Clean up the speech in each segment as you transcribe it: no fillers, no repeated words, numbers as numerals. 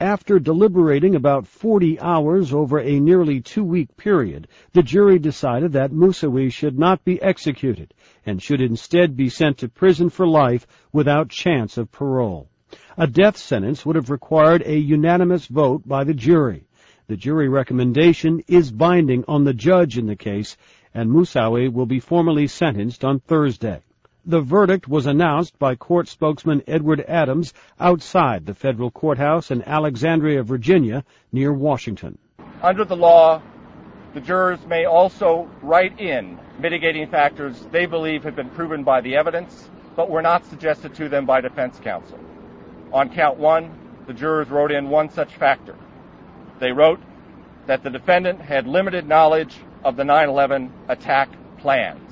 After deliberating about 40 hours over a nearly 2-week period, the jury decided that Moussaoui should not be executed and should instead be sent to prison for life without chance of parole. A death sentence would have required a unanimous vote by the jury. The jury recommendation is binding on the judge in the case, and Moussaoui will be formally sentenced on Thursday. The verdict was announced by court spokesman Edward Adams outside the federal courthouse in Alexandria, Virginia, near Washington. Under the law, the jurors may also write in mitigating factors they believe have been proven by the evidence, but were not suggested to them by defense counsel. On count 1, the jurors wrote in one such factor. They wrote that the defendant had limited knowledge of the 9/11 attack plans.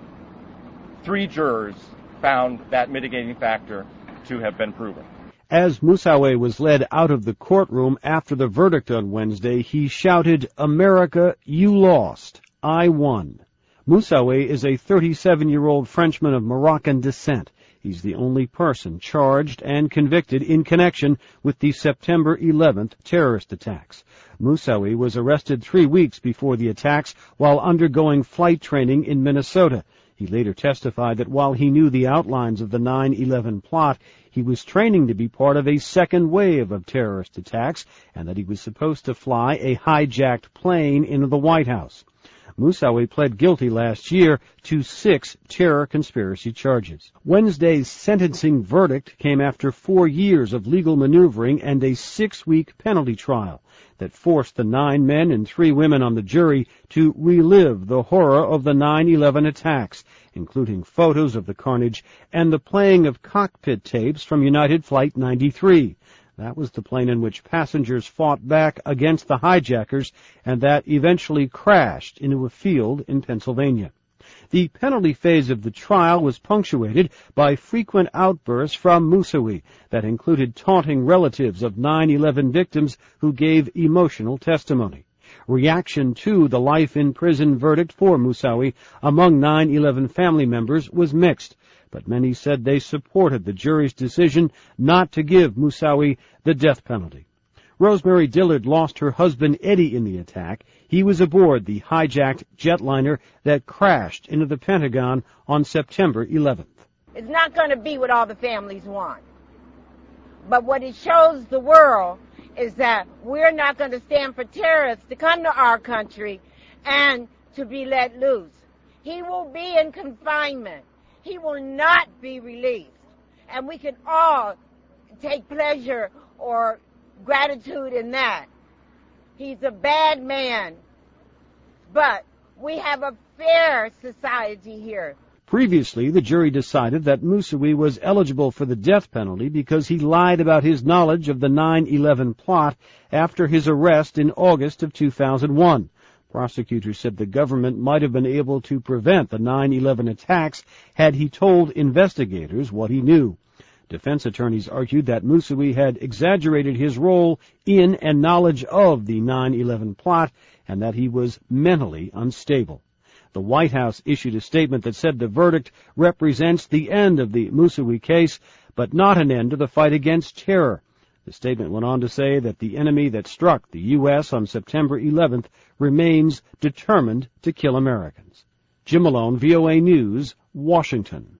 3 jurors found that mitigating factor to have been proven. As Moussaoui was led out of the courtroom after the verdict on Wednesday, he shouted, "America, you lost. I won." Moussaoui is a 37-year-old Frenchman of Moroccan descent. He's the only person charged and convicted in connection with the September 11th terrorist attacks. Moussaoui was arrested 3 weeks before the attacks while undergoing flight training in Minnesota. He later testified that while he knew the outlines of the 9/11 plot, he was training to be part of a second wave of terrorist attacks, and that he was supposed to fly a hijacked plane into the White House. Moussaoui pled guilty last year to 6 terror conspiracy charges. Wednesday's sentencing verdict came after 4 years of legal maneuvering and a 6-week penalty trial that forced the 9 men and 3 women on the jury to relive the horror of the 9/11 attacks, including photos of the carnage and the playing of cockpit tapes from United Flight 93. That was the plane in which passengers fought back against the hijackers and that eventually crashed into a field in Pennsylvania. The penalty phase of the trial was punctuated by frequent outbursts from Moussaoui that included taunting relatives of 9/11 victims who gave emotional testimony. Reaction to the life-in-prison verdict for Moussaoui among 9/11 family members was mixed, but many said they supported the jury's decision not to give Moussaoui the death penalty. Rosemary Dillard lost her husband Eddie in the attack. He was aboard the hijacked jetliner that crashed into the Pentagon on September 11th. It's not going to be what all the families want. But what it shows the world is that we're not going to stand for terrorists to come to our country and to be let loose. He will be in confinement. He will not be released. And we can all take pleasure or gratitude in that. He's a bad man. But we have a fair society here. Previously, the jury decided that Moussaoui was eligible for the death penalty because he lied about his knowledge of the 9/11 plot after his arrest in August of 2001. Prosecutors said the government might have been able to prevent the 9/11 attacks had he told investigators what he knew. Defense attorneys argued that Moussaoui had exaggerated his role in and knowledge of the 9/11 plot and that he was mentally unstable. The White House issued a statement that said the verdict represents the end of the Moussaoui case, but not an end to the fight against terror. The statement went on to say that the enemy that struck the U.S. on September 11th remains determined to kill Americans. Jim Malone, VOA News, Washington.